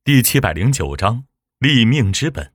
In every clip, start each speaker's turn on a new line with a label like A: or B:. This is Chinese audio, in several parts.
A: 第709章立命之本。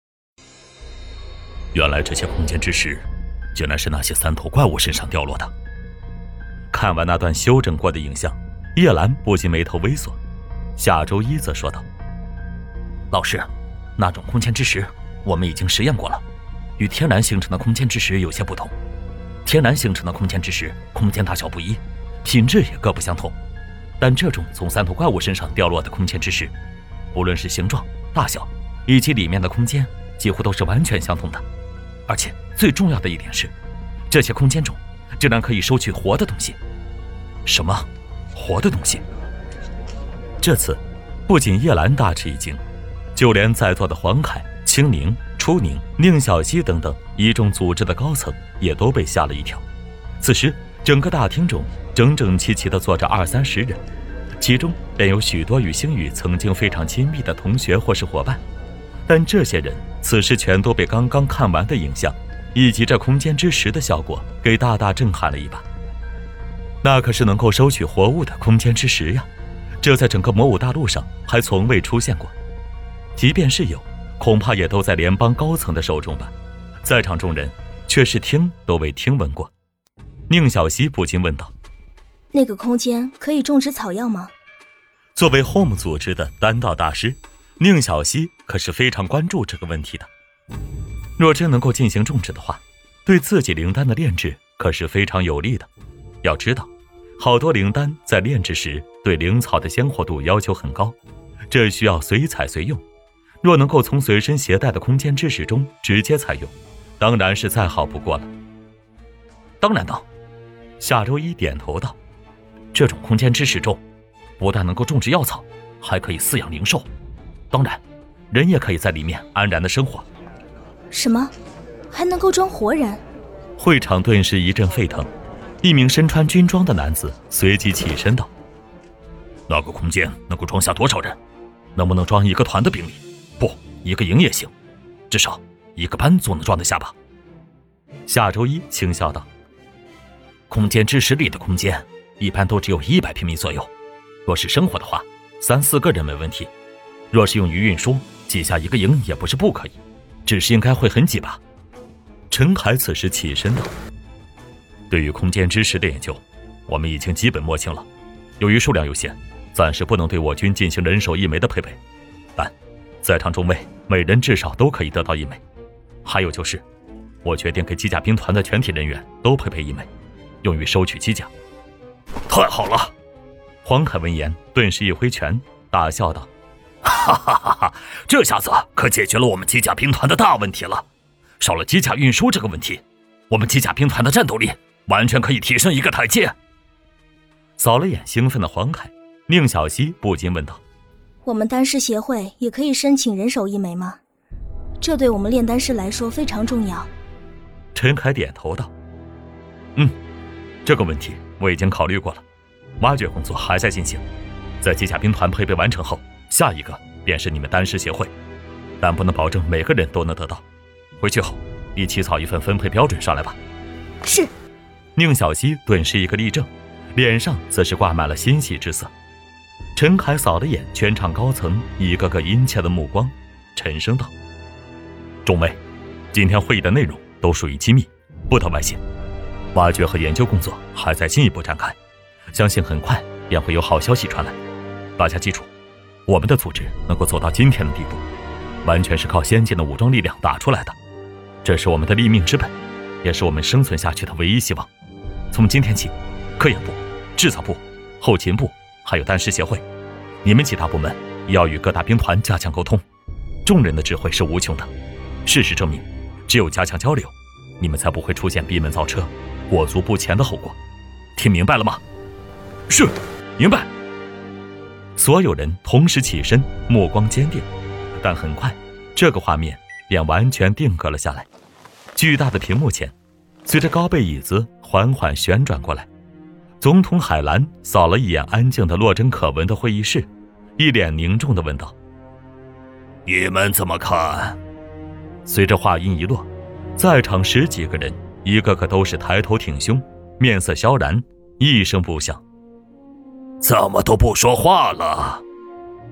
A: 原来这些空间之石竟然是那些3头怪物身上掉落的。看完那段修整过的影像，叶兰不禁眉头微锁。夏周一则说道：老师，那种空间之石我们已经实验过了，与天然形成的空间之石有些不同。天然形成的空间之石空间大小不一，品质也各不相同，但这种从3头怪物身上掉落的空间之石，无论是形状、大小以及里面的空间几乎都是完全相同的。而且最重要的一点是，这些空间中竟然可以收取活的东西。什么活的东西？这次不仅叶兰大吃一惊，就连在座的黄凯、青宁、初宁、宁小溪等等一众组织的高层也都被吓了一跳。此时整个大厅中整整齐齐地坐着20-30人，其中便有许多与星宇曾经非常亲密的同学或是伙伴，但这些人此时全都被刚刚看完的影像以及这空间之石的效果给大大震撼了一把。那可是能够收取活物的空间之石呀，这在整个魔武大陆上还从未出现过，即便是有，恐怕也都在联邦高层的手中吧。在场众人却是听都未听闻过。宁小溪不禁问道：
B: 那个空间可以种植草药吗？
A: 作为 Home 组织的丹道大师，宁小溪可是非常关注这个问题的。若真能够进行种植的话，对自己灵丹的炼制可是非常有利的。要知道，好多灵丹在炼制时对灵草的鲜活度要求很高，这需要随采随用。若能够从随身携带的空间之石中直接采用，当然是再好不过了。当然道，夏周一点头道：这种空间之石中不但能够种植药草，还可以饲养灵兽，当然人也可以在里面安然的生活。
B: 什么？还能够装活人？
A: 会场顿时一阵沸腾，一名身穿军装的男子随即起身道：那个空间能够装下多少人？能不能装一个团的兵力？不，一个营也行，至少一个班总能装得下吧。夏周一轻笑道：空间之石里的空间一般都只有100平米左右，若是生活的话，3-4个人没问题。若是用于运输，挤下一个营也不是不可以，只是应该会很挤吧。陈凯此时起身道：对于空间之石的研究，我们已经基本摸清了，由于数量有限，暂时不能对我军进行人手1枚的配备，但在场众位每人至少都可以得到1枚。还有就是，我决定给机甲兵团的全体人员都配备1枚，用于收取机甲。太好了！黄凯闻言顿时一挥拳，大笑道：哈哈哈哈，这下子可解决了我们机甲兵团的大问题了。少了机甲运输这个问题，我们机甲兵团的战斗力完全可以提升一个台阶。扫了眼兴奋的黄凯，宁小溪不禁问道：
B: 我们丹师协会也可以申请人手1枚吗？这对我们炼丹师来说非常重要。
A: 陈凯点头道：这个问题我已经考虑过了，挖掘工作还在进行，在机甲兵团配备完成后，下一个便是你们丹师协会，但不能保证每个人都能得到。回去后一起草一份分配标准上来吧。
B: 是。
A: 宁小溪顿时一个立正，脸上则是挂满了欣喜之色。陈凯扫了眼全场高层一个个殷切的目光，沉声道：众位，今天会议的内容都属于机密，不得外泄。挖掘和研究工作还在进一步展开，相信很快便会有好消息传来。大家记住，我们的组织能够走到今天的地步，完全是靠先进的武装力量打出来的，这是我们的立命之本，也是我们生存下去的唯一希望。从今天起，科研部、制造部、后勤部还有丹师协会，你们几大部门也要与各大兵团加强沟通。众人的智慧是无穷的，事实证明，只有加强交流，你们才不会出现闭门造车、裹足不前的后果。听明白了吗？是，明白。所有人同时起身，目光坚定。但很快，这个画面便完全定格了下来。巨大的屏幕前，随着高背椅子缓缓旋转过来，总统海兰扫了一眼安静的落针可闻的会议室，一脸凝重地问道：你们怎么看？随着话音一落，在场10几个人一个个都是抬头挺胸，面色萧然，一声不响。怎么都不说话了？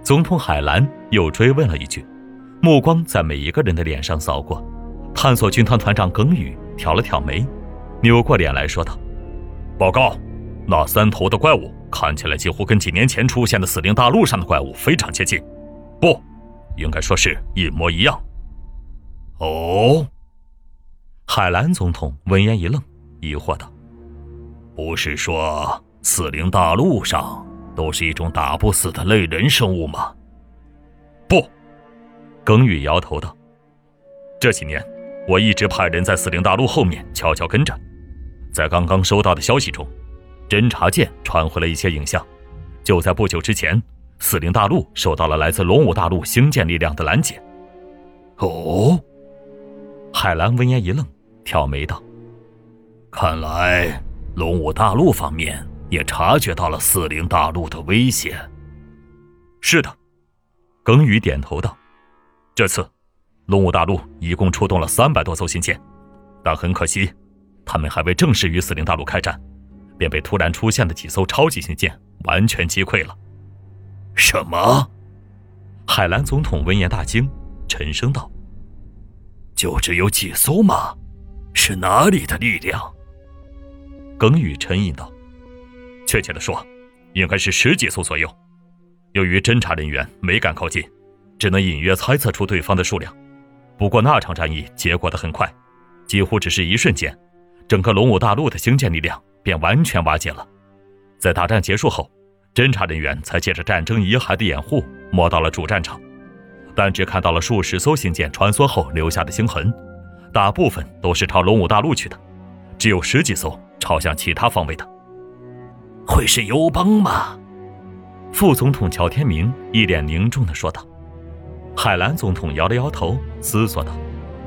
A: 总统海兰又追问了一句，目光在每一个人的脸上扫过。探索军团团长耿宇挑了挑眉，扭过脸来说道：报告，那3头的怪物看起来几乎跟几年前出现的死灵大陆上的怪物非常接近，不，应该说是一模一样。哦，海兰总统闻言一愣，疑惑道：不是说死灵大陆上都是一种打不死的类人生物吗？不，耿宇摇头道：这几年我一直派人在死灵大陆后面悄悄跟着，在刚刚收到的消息中，侦察舰传回了一些影像，就在不久之前，死灵大陆受到了来自龙武大陆星舰力量的拦截。哦，海兰闻言一愣，挑眉道：看来龙武大陆方面也察觉到了死灵大陆的威胁。是的，耿宇点头道：这次龙武大陆一共出动了300多艘星舰，但很可惜，他们还未正式与死灵大陆开战，便被突然出现的几艘超级星舰完全击溃了。什么？海兰总统闻言大惊，沉声道：就只有几艘吗？是哪里的力量？耿宇沉吟道：确切的说，应该是10几艘左右。由于侦察人员没敢靠近，只能隐约猜测出对方的数量。不过那场战役结果得很快，几乎只是一瞬间，整个龙武大陆的星舰力量便完全瓦解了。在大战结束后，侦察人员才借着战争遗骸的掩护摸到了主战场，但只看到了数十艘星舰穿梭后留下的星痕，大部分都是朝龙武大陆去的，只有10几艘朝向其他方位的。会是友邦吗？副总统乔天明一脸凝重地说道。海兰总统摇了摇头，思索道：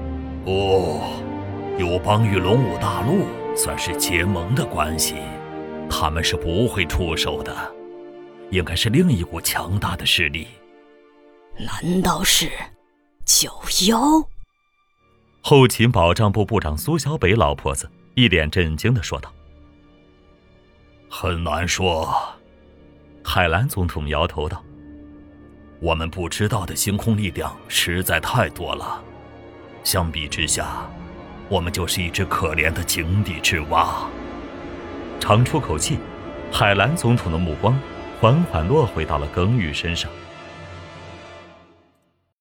A: 友邦与龙武大陆算是结盟的关系，他们是不会出手的，应该是另一股强大的势力。
C: 难道是91？
A: 后勤保障部部长苏小北老婆子一脸震惊地说道。很难说，海兰总统摇头道：我们不知道的星空力量实在太多了，相比之下，我们就是一只可怜的井底之蛙。长出口气，海兰总统的目光缓缓落回到了耿宇身上。